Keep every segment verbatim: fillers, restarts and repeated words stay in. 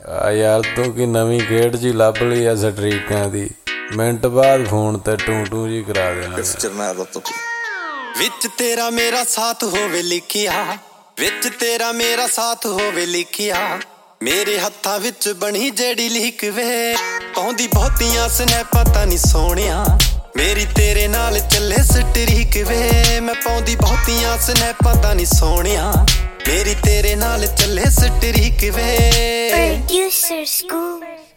ਆ ਯਾਰ ਤੂੰ ਕੀ ਨਵੀਂ ਖੇਡ ਜੀ ਲੱਭ ਲਈ ਆ ਸਟਰੀਕਾਂ ਦੀ, ਮਿੰਟ ਬਾਅਦ ਫੋਨ ਤੇ ਟੂ ਟੂ ਜੀ ਕਰਾ ਦੇਣਾ। ਵਿੱਚ ਤੇਰਾ ਮੇਰਾ ਸਾਥ ਹੋਵੇ ਲਿਖਿਆ, ਵਿੱਚ ਤੇਰਾ ਮੇਰਾ ਸਾਥ ਹੋਵੇ ਲਿਖਿਆ, ਮੇਰੇ ਹੱਥਾਂ ਵਿੱਚ ਬਣੀ ਜਿਹੜੀ ਲੀਕ ਵੇ, ਪਾਉਂਦੀ ਬਹੁਤੀਆਂ ਸਨੈਪਾਂ ਤਾਂ ਨੀ ਸੋਹਣਿਆ, ਮੇਰੀ ਤੇਰੇ ਨਾਲ ਚੱਲੇ ਸਟਰੀਕ ਵੇ, ਮੈਂ ਪਾਉਂਦੀ ਬਹੁਤੀਆਂ ਸਨੈਪਾਂ ਤਾਂ ਨੀ ਸੋਹਣਿਆ, ਮੇਰੀ ਤੇਰੇ ਨਾਲ ਚੱਲੇ ਸਟਰੀਕ ਵੇ। Producer School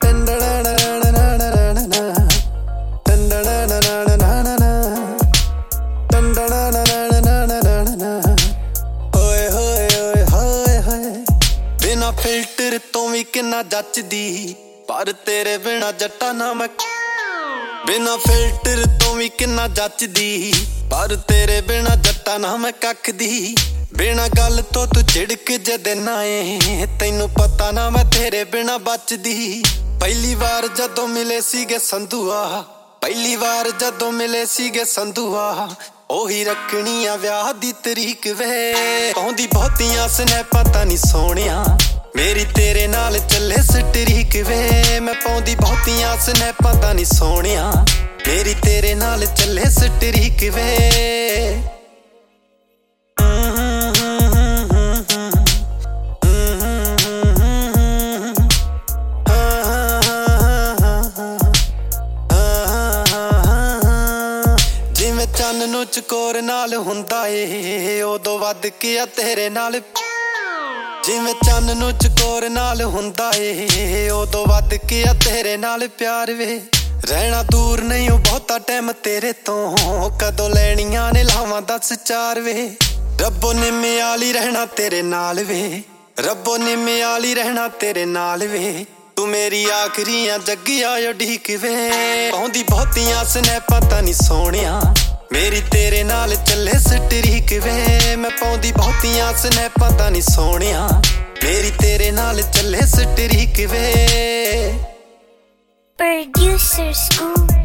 ਬਿਨਾ ਫਿਲਟਰ ਤੋਂ ਵੀ ਕਿੰਨਾ ਜੱਚਦੀ, ਪਰ ਤੇਰੇ ਬਿਨਾ ਜੱਟਾ ਨਾ ਮੈਂ, ਬਿਨਾ ਫਿਲਟਰ ਤੋਂ ਵੀ ਕਿੰਨਾ ਜੱਚਦੀ, ਪਰ ਤੇਰੇ ਬਿਨਾ ਜੱਟਾ ਨਾ ਮੈਂ ਕੱਖ ਦੀ, ਬਿਨਾ ਗੱਲ ਤੋਂ ਤੂੰ ਝਿੜਕ ਜਦੇ ਨਾ ਏ, ਤੈਨੂੰ ਪਤਾ ਨਾ ਮੈਂ ਤੇਰੇ ਬਿਨਾ ਬਚਦੀ। ਪਹਿਲੀ ਵਾਰ ਜਦੋਂ ਮਿਲੇ ਸੀਗੇ ਸੰਧੂਆ, ਪਹਿਲੀ ਵਾਰ ਜਦੋਂ ਮਿਲੇ ਸੀਗੇ ਸੰਧੂਆ, ਉਹੀ ਰੱਖਣੀ ਆ ਵਿਆਹ ਦੀ ਤਰੀਕ ਵੇ, ਪਾਉਂਦੀ ਬਹੁਤੀਆਂ ਸਨੈਪਾਂ ਤਾਂ ਨੀ ਸੋਹਣਿਆ, ਮੇਰੀ ਤੇਰੇ ਨਾਲ ਚੱਲੇ ਸਟਰੀਕ ਵੇ, ਮੈਂ ਪਾਉਂਦੀ ਬਹੁਤੀਆਂ ਸਨੈਪਾਂ ਤਾਂ ਨੀ ਸੋਹਣਿਆ, ਮੇਰੀ ਤੇਰੇ ਨਾਲ ਚੱਲੇ ਸਟਰੀਕ ਵੇ। ਜਿਵੇਂ ਚੰਨ ਨੂੰ ਚਕੋਰ ਨਾਲ ਹੁੰਦਾ ਏ, ਉਦੋਂ ਵੱਧ ਕੇ ਆ ਤੇਰੇ ਨਾਲ, ਜਿਵੇਂ ਚੰਨ ਨੂੰ ਚਕੋਰ ਨਾਲ ਹੁੰਦਾ ਏ, ਉਦੋਂ ਵੱਧ ਕੇ ਆ ਤੇਰੇ ਨਾਲ ਪਿਆਰ ਵੇ, ਰਹਿਣਾ ਦੂਰ ਨਹੀਂ ਉਹ ਬਹੁਤਾ ਟਾਈਮ ਤੇਰੇ ਤੋਂ, ਕਦੋਂ ਲੈਣੀਆਂ ਨੇ ਲਾਵਾਂ ਦੱਸ ਚਾਰ ਵੇ, ਰੱਬੋ ਨਿੰਮੇ ਵਾਲੀ ਰਹਿਣਾ ਤੇਰੇ ਨਾਲ ਵੇ, ਰੱਬੋ ਨਿੰਮੇ ਵਾਲੀ ਰਹਿਣਾ ਤੇਰੇ ਨਾਲ ਵੇ, ਤੂੰ ਮੇਰੀ ਆਖਰੀ ਆ ਜੱਗਿਆ ਉਡੀਕ ਵੇ, ਪਾਉਂਦੀ ਬਹੁਤੀਆਂ ਸਨੈਪਾਂ ਤਾਂ ਨੀ ਸੋਹਣਿਆ, ਮੇਰੀ ਤੇਰੇ ਨਾਲ ਚੱਲੇ ਸਟਰੀਕ ਵੇ, ਮੈਂ ਪਾਉਂਦੀ ਬਹੁਤੀਆਂ ਸਨੈਪਾਂ ਤਾਂ ਨੀ ਸੋਹਣਿਆ, ਮੇਰੀ ਤੇਰੇ ਨਾਲ ਚੱਲੇ ਸਟਰੀਕ ਵੇ। Producer School